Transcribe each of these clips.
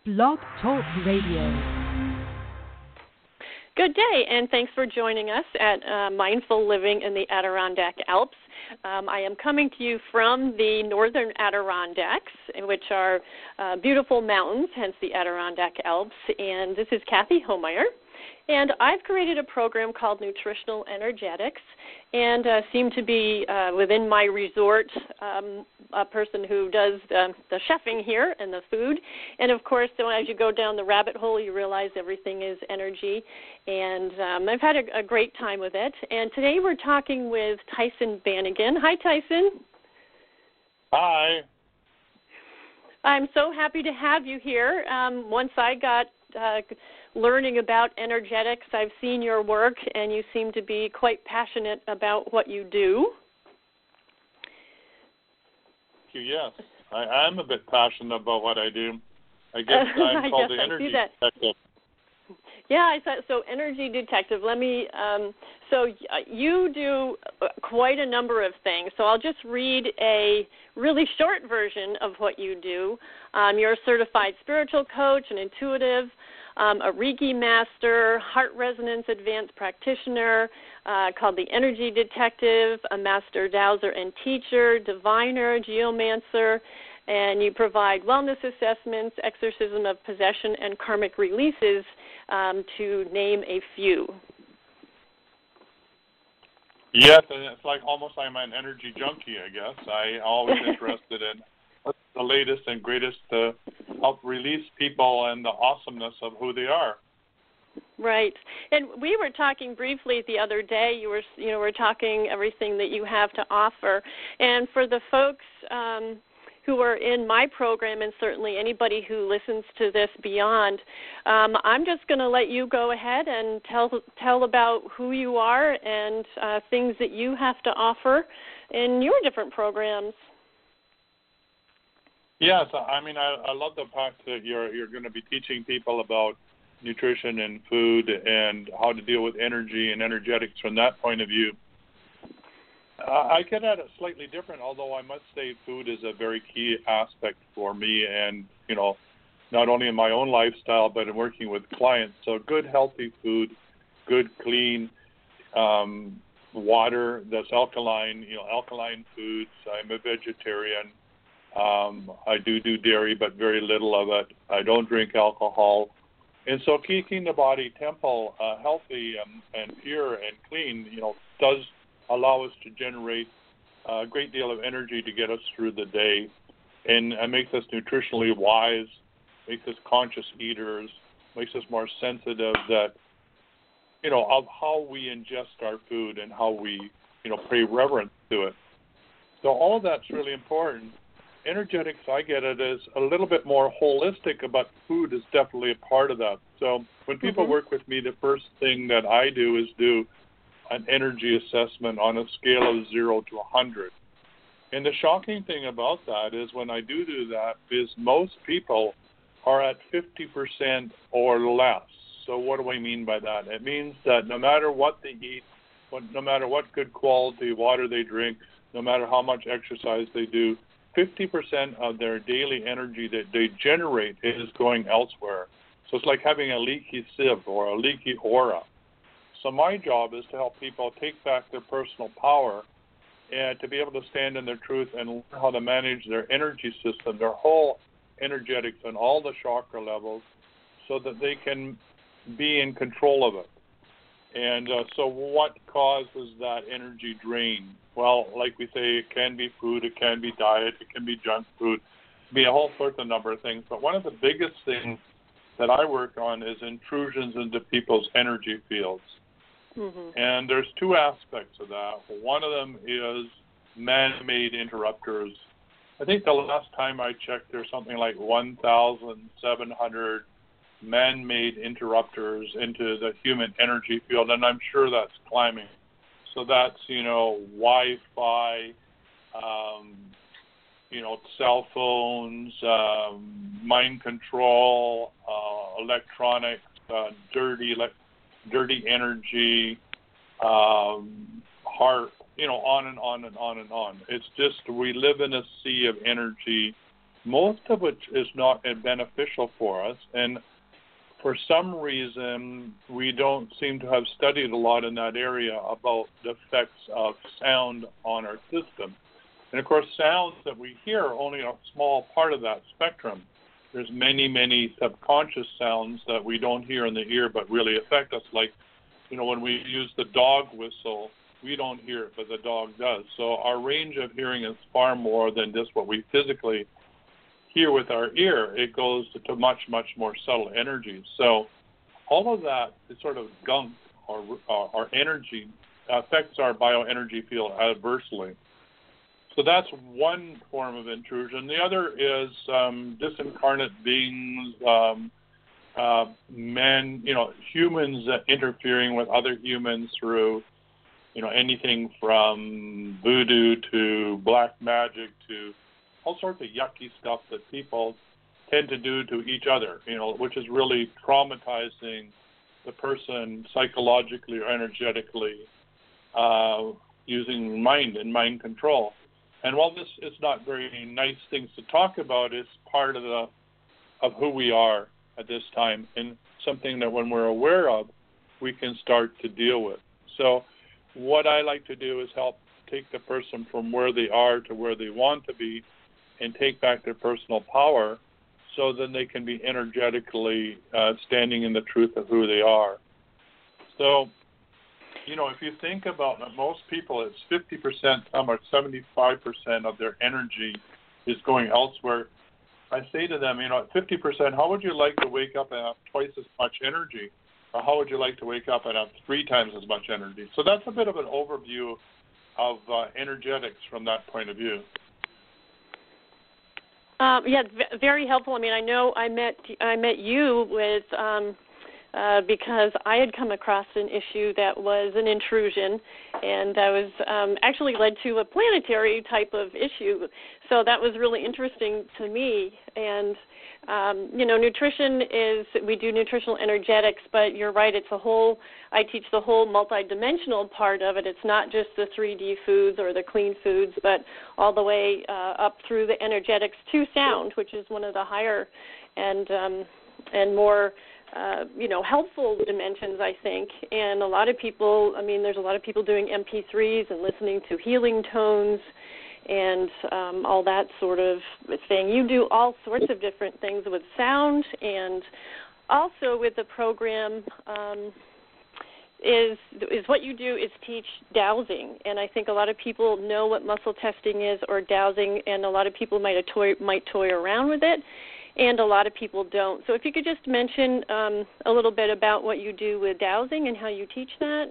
Blog Talk Radio. Good day, and thanks for joining us at Mindful Living in the Adirondack Alps. I am coming to you from the northern Adirondacks, which are beautiful mountains, hence the Adirondack Alps, and this is Kathy Homeyer. And I've created a program called Nutritional Energetics, and seem to be within my resort a person who does the chefing here and the food. And of course, so as you go down the rabbit hole, you realize everything is energy. And I've had a great time with it. And today we're talking with Tyson Bannigan. Hi, Tyson. Hi. I'm so happy to have you here. Once I got learning about energetics, I've seen your work, and you seem to be quite passionate about what you do. Yes, I am a bit passionate about what I do. I guess I'm called the energy detective. Yeah, I thought so. Energy detective. Let me. So you do quite a number of things. So I'll just read a really short version of what you do. You're a certified spiritual coach, an intuitive, a Reiki master, heart resonance advanced practitioner, called the energy detective, a master dowser and teacher, diviner, geomancer, and you provide wellness assessments, exorcism of possession, and karmic releases, to name a few. Yes, and it's like almost I'm an energy junkie, I guess. I'm always interested in what's the latest and greatest to help release people and the awesomeness of who they are. Right. And we were talking briefly the other day. We're talking everything that you have to offer. And for the folks who are in my program, and certainly anybody who listens to this beyond, I'm just going to let you go ahead and tell about who you are and things that you have to offer in your different programs. Yes, I mean, I love the fact that you're going to be teaching people about nutrition and food and how to deal with energy and energetics from that point of view. I get at it slightly different, although I must say food is a very key aspect for me and, not only in my own lifestyle, but in working with clients. So good, healthy food, good, clean water that's alkaline, alkaline foods. I'm a vegetarian. I do dairy, but very little of it. I don't drink alcohol. And so keeping the body temple healthy and pure and clean, does allow us to generate a great deal of energy to get us through the day, and makes us nutritionally wise, makes us conscious eaters, makes us more sensitive that, of how we ingest our food and how we, pay reverence to it. So all of that's really important. Energetics, I get it, is a little bit more holistic, but food is definitely a part of that. So when people work with me, the first thing that I do is do an energy assessment on a scale of 0 to 100. And the shocking thing about that is when I do that is most people are at 50% or less. So what do I mean by that? It means that no matter what they eat, no matter what good quality water they drink, no matter how much exercise they do, 50% of their daily energy that they generate is going elsewhere. So it's like having a leaky sieve or a leaky aura. So my job is to help people take back their personal power and to be able to stand in their truth and learn how to manage their energy system, their whole energetics on all the chakra levels, so that they can be in control of it. And so what causes that energy drain? Well, like we say, it can be food, it can be diet, it can be junk food, it can be a whole sort of number of things. But one of the biggest things that I work on is intrusions into people's energy fields. And there's two aspects of that. One of them is man-made interrupters. I think the last time I checked, there's something like 1,700 man-made interrupters into the human energy field, and I'm sure that's climbing. So that's, Wi-Fi, cell phones, mind control, electronics, dirty energy, heart, on and on and on and on. It's just we live in a sea of energy most of which is not beneficial for us. And for some reason, we don't seem to have studied a lot in that area about the effects of sound on our system. And of course, sounds that we hear are only a small part of that spectrum. There's many, many subconscious sounds that we don't hear in the ear but really affect us. Like, when we use the dog whistle, we don't hear it, but the dog does. So our range of hearing is far more than just what we physically hear with our ear. It goes to much, much more subtle energies. So all of that is sort of gunk or energy affects our bioenergy field adversely. So that's one form of intrusion. The other is disincarnate beings, men, humans interfering with other humans through, anything from voodoo to black magic to all sorts of yucky stuff that people tend to do to each other, which is really traumatizing the person psychologically or energetically using mind and mind control. And while this is not very nice things to talk about, it's part of who we are at this time, and something that when we're aware of, we can start to deal with. So what I like to do is help take the person from where they are to where they want to be and take back their personal power so then they can be energetically standing in the truth of who they are. So, if you think about it, most people, it's 50%, some are 75% of their energy is going elsewhere. I say to them, at 50%, how would you like to wake up and have twice as much energy? Or how would you like to wake up and have 3 times as much energy? So that's a bit of an overview of energetics from that point of view. Very helpful. I know I met you with because I had come across an issue that was an intrusion, and I was actually led to a planetary type of issue. So that was really interesting to me. And nutrition we do nutritional energetics, but you're right, I teach the whole multidimensional part of it. It's not just the 3D foods or the clean foods, but all the way up through the energetics to sound, which is one of the higher and more helpful dimensions, I think. And a lot of people, there's a lot of people doing MP3s and listening to healing tones and all that sort of thing. You do all sorts of different things with sound, and also with the program is what you do is teach dowsing. And I think a lot of people know what muscle testing is or dowsing, and a lot of people might toy around with it, and a lot of people don't. So if you could just mention a little bit about what you do with dowsing and how you teach that.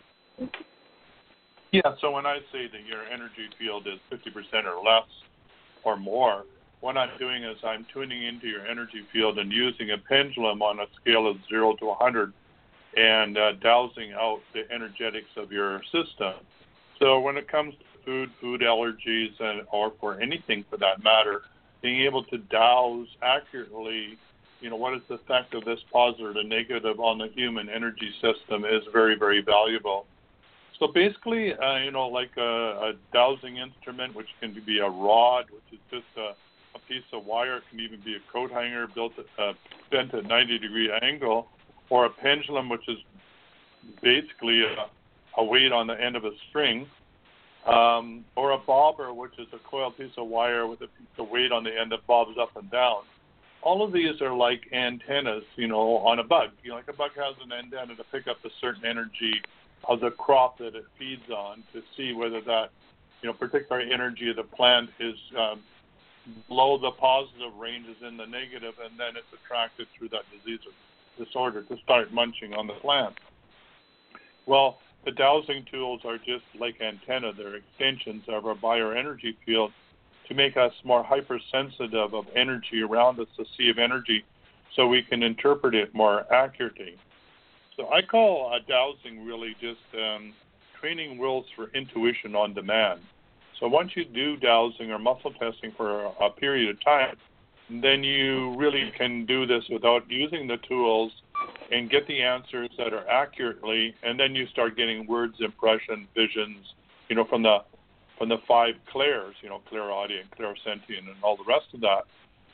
Yeah, so when I say that your energy field is 50% or less or more, what I'm doing is I'm tuning into your energy field and using a pendulum on a scale of 0 to 100 and dowsing out the energetics of your system. So when it comes to food allergies or for anything for that matter, being able to douse accurately, what is the effect of this positive and negative on the human energy system is very, very valuable. So basically, like a dowsing instrument, which can be a rod, which is just a piece of wire. It can even be a coat hanger bent at 90-degree angle, or a pendulum, which is basically a weight on the end of a string, or a bobber, which is a coiled piece of wire with a weight on the end that bobs up and down. All of these are like antennas, on a bug. Like a bug has an antenna to pick up a certain energy of the crop that it feeds on to see whether that, particular energy of the plant is below the positive range, is in the negative, and then it's attracted through that disease or disorder to start munching on the plant. Well, the dowsing tools are just like antenna. They're extensions of our bioenergy field to make us more hypersensitive of energy around us, the sea of energy, so we can interpret it more accurately. So I call dowsing really just training wills for intuition on demand. So once you do dowsing or muscle testing for a period of time, then you really can do this without using the tools and get the answers that are accurately, and then you start getting words, impression, visions, from the 5 clairs, clairaudient, clairsentient, and all the rest of that.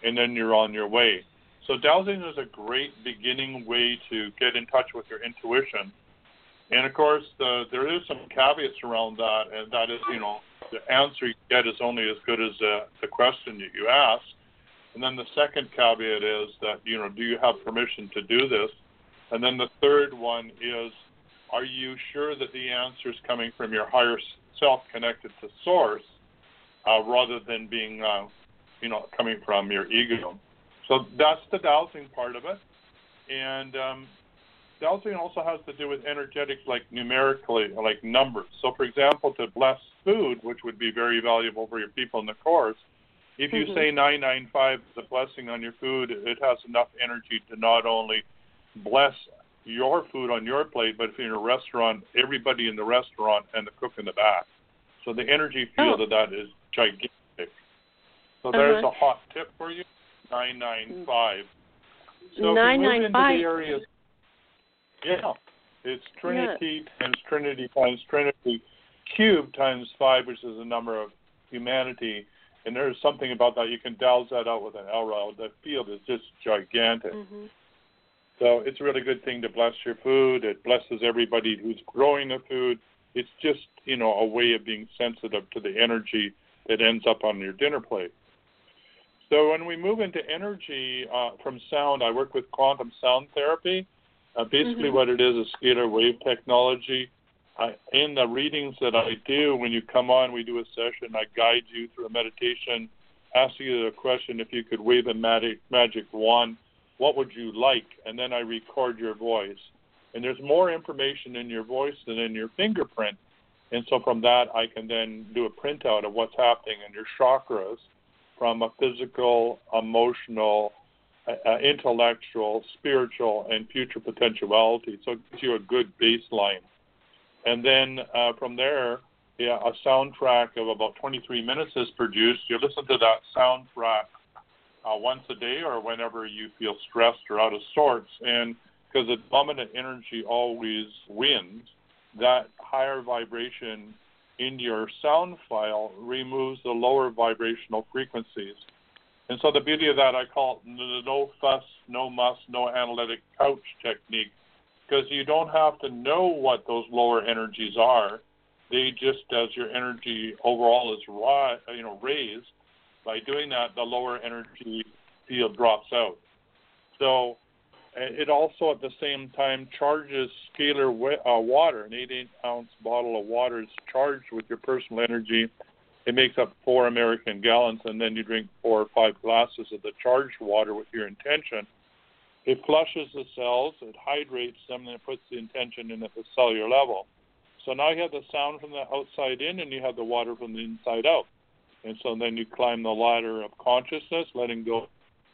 and then you're on your way. So dowsing is a great beginning way to get in touch with your intuition. And, of course, there is some caveats around that, and that is, the answer you get is only as good as the question that you ask. And then the second caveat is that, do you have permission to do this? And then the third one is, are you sure that the answer is coming from your higher self connected to source rather than being, coming from your ego? So that's the dowsing part of it. And dowsing also has to do with energetics, like numerically, like numbers. So, for example, to bless food, which would be very valuable for your people in the course, if you say 995 is a blessing on your food, it has enough energy to not only bless your food on your plate, but if you're in a restaurant, everybody in the restaurant and the cook in the back. So the energy field of that is gigantic. So there's a hot tip for you, 995. So 995. If you move into the areas, it's Trinity times Trinity times Trinity cubed times 5, which is the number of humanity. And there's something about that. You can douse that out with an L-rod. The field is just gigantic. So it's a really good thing to bless your food. It blesses everybody who's growing the food. It's just, a way of being sensitive to the energy that ends up on your dinner plate. So when we move into energy from sound, I work with quantum sound therapy. Basically what it is scalar wave technology. In the readings that I do, when you come on, we do a session. I guide you through a meditation, ask you the question, if you could wave a magic wand, what would you like? And then I record your voice. And there's more information in your voice than in your fingerprint. And so from that, I can then do a printout of what's happening in your chakras from a physical, emotional, intellectual, spiritual, and future potentiality. So it gives you a good baseline. And then from there, a soundtrack of about 23 minutes is produced. You listen to that soundtrack once a day or whenever you feel stressed or out of sorts. And because the dominant energy always wins, that higher vibration in your sound file removes the lower vibrational frequencies. And so the beauty of that, I call it the no fuss, no muss, no analytic couch technique, because you don't have to know what those lower energies are. They just, as your energy overall is raised, by doing that, the lower energy field drops out. So it also at the same time charges scalar water. An 8-ounce bottle of water is charged with your personal energy. It makes up 4 American gallons, and then you drink 4 or 5 glasses of the charged water with your intention. It flushes the cells, it hydrates them, and it puts the intention in at the cellular level. So now you have the sound from the outside in, and you have the water from the inside out. And so then you climb the ladder of consciousness, letting go.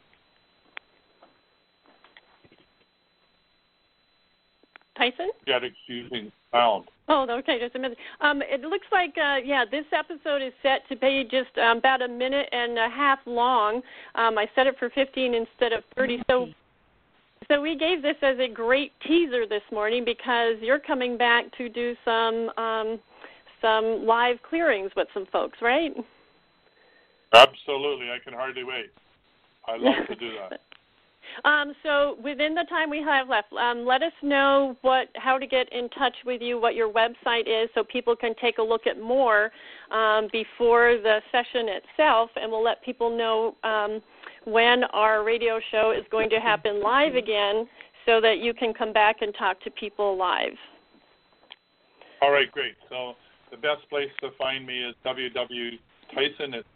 Tyson? Energetics using sound. Oh, okay, just a minute. It looks like, this episode is set to be just about a minute and a half long. I set it for 15 instead of 30. So we gave this as a great teaser this morning because you're coming back to do some live clearings with some folks, right? Absolutely. I can hardly wait. I love to do that. So within the time we have left, let us know how to get in touch with you, what your website is, so people can take a look at more before the session itself, and we'll let people know when our radio show is going to happen live again so that you can come back and talk to people live. All right, great. So the best place to find me is www.tyson, it's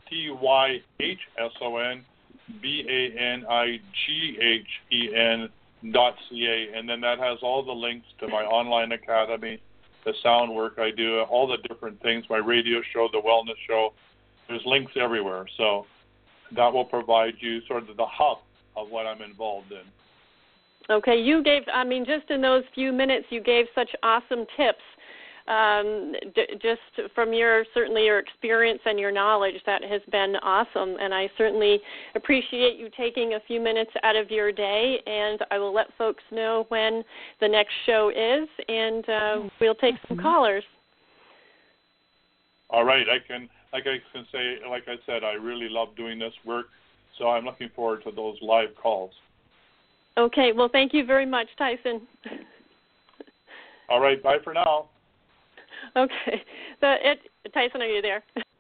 TYHSON.BANIGHEN.ca, and then that has all the links to my online academy, the sound work I do, all the different things, my radio show, the wellness show. There's links everywhere. So that will provide you sort of the hub of what I'm involved in. Okay, you gave, just in those few minutes, you gave such awesome tips. Just from your experience and your knowledge, that has been awesome, and I certainly appreciate you taking a few minutes out of your day, and I will let folks know when the next show is, and we'll take some callers. All right, like I said, I really love doing this work. So I'm looking forward to those live calls. Okay. Well, thank you very much, Tyson. All right. Bye for now. Okay. Tyson, are you there?